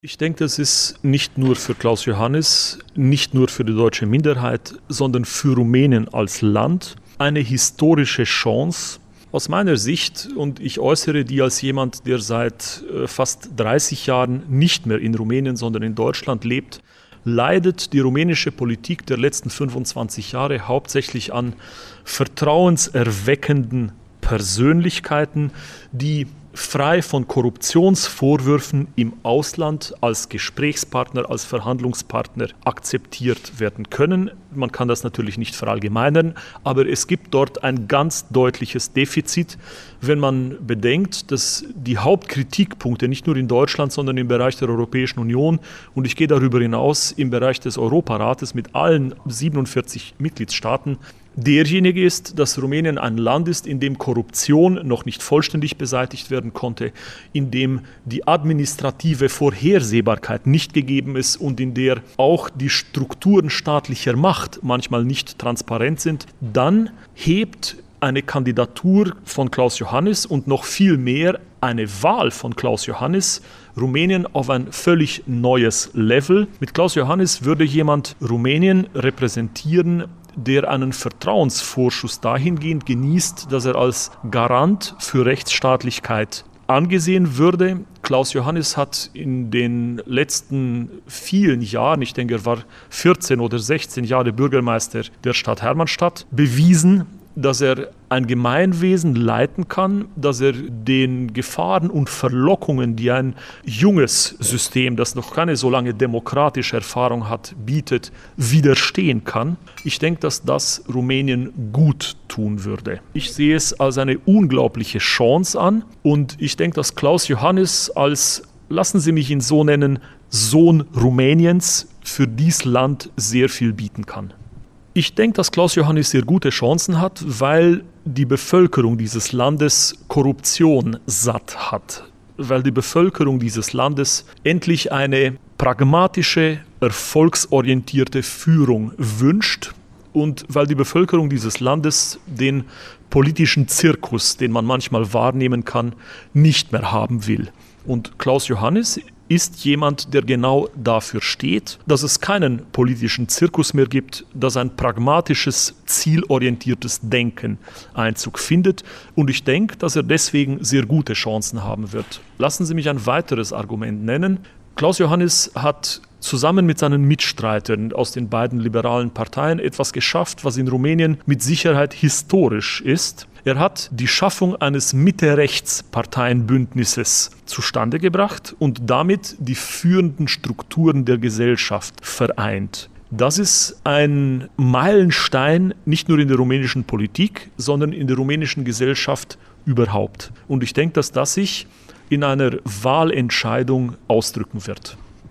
Ich denke, das ist nicht nur für Klaus Johannis, nicht nur für die deutsche Minderheit, sondern für Rumänien als Land eine historische Chance. Aus meiner Sicht, und ich äußere die als jemand, der seit fast 30 Jahren nicht mehr in Rumänien, sondern in Deutschland lebt, leidet die rumänische Politik der letzten 25 Jahre hauptsächlich an vertrauenserweckenden Persönlichkeiten, die frei von Korruptionsvorwürfen im Ausland als Gesprächspartner, als Verhandlungspartner akzeptiert werden können. Man kann das natürlich nicht verallgemeinern, aber es gibt dort ein ganz deutliches Defizit, wenn man bedenkt, dass die Hauptkritikpunkte nicht nur in Deutschland, sondern im Bereich der Europäischen Union und ich gehe darüber hinaus im Bereich des Europarates mit allen 47 Mitgliedstaaten, derjenige ist, dass Rumänien ein Land ist, in dem Korruption noch nicht vollständig beseitigt werden konnte, in dem die administrative Vorhersehbarkeit nicht gegeben ist und in der auch die Strukturen staatlicher Macht manchmal nicht transparent sind, dann hebt eine Kandidatur von Klaus Johannis und noch viel mehr eine Wahl von Klaus Johannis Rumänien auf ein völlig neues Level. Mit Klaus Johannis würde jemand Rumänien repräsentieren, der einen Vertrauensvorschuss dahingehend genießt, dass er als Garant für Rechtsstaatlichkeit angesehen würde. Klaus Johannis hat in den letzten vielen Jahren, ich denke, er war 14 oder 16 Jahre Bürgermeister der Stadt Hermannstadt, bewiesen, dass er ein Gemeinwesen leiten kann, dass er den Gefahren und Verlockungen, die ein junges System, das noch keine so lange demokratische Erfahrung hat, bietet, widerstehen kann. Ich denke, dass das Rumänien gut tun würde. Ich sehe es als eine unglaubliche Chance an und ich denke, dass Klaus Johannis als, lassen Sie mich ihn so nennen, Sohn Rumäniens für dieses Land sehr viel bieten kann. Ich denke, dass Klaus Johannis sehr gute Chancen hat, weil die Bevölkerung dieses Landes Korruption satt hat. Weil die Bevölkerung dieses Landes endlich eine pragmatische, erfolgsorientierte Führung wünscht und weil die Bevölkerung dieses Landes den politischen Zirkus, den man manchmal wahrnehmen kann, nicht mehr haben will. Und Klaus Johannis ist jemand, der genau dafür steht, dass es keinen politischen Zirkus mehr gibt, dass ein pragmatisches, zielorientiertes Denken Einzug findet. Und ich denke, dass er deswegen sehr gute Chancen haben wird. Lassen Sie mich ein weiteres Argument nennen. Klaus Johannis hat zusammen mit seinen Mitstreitern aus den beiden liberalen Parteien etwas geschafft, was in Rumänien mit Sicherheit historisch ist. Er hat die Schaffung eines Mitte-Rechts-Parteienbündnisses zustande gebracht und damit die führenden Strukturen der Gesellschaft vereint. Das ist ein Meilenstein nicht nur in der rumänischen Politik, sondern in der rumänischen Gesellschaft überhaupt. Und ich denke, dass das sich in einer Wahlentscheidung ausdrücken wird.